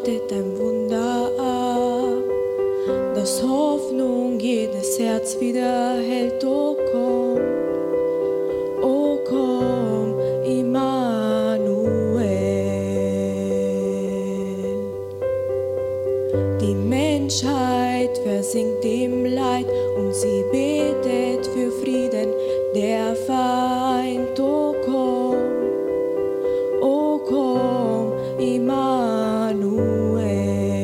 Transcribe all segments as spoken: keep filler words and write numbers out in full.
wartet ein Wunder ab, das Hoffnung jedes Herz wieder hält. Oh komm, oh komm, Immanuel. Die Menschheit versinkt im Leid und sie betet für Frieden, der vereint. Oh komm, oh komm, Immanuel.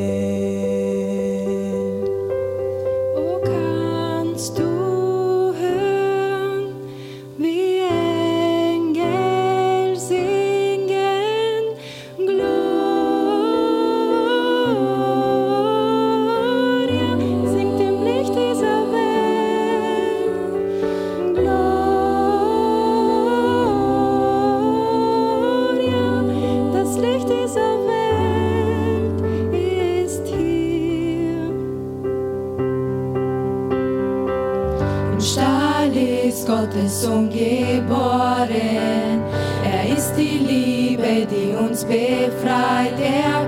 Oh, kannst du hören, wie Engel singen, Gloria, singt im Licht dieser Welt, Gloria, das Licht dieser Welt ist hier. Im Stall ist Gottes Sohn geboren, er ist die Liebe, die uns befreit, er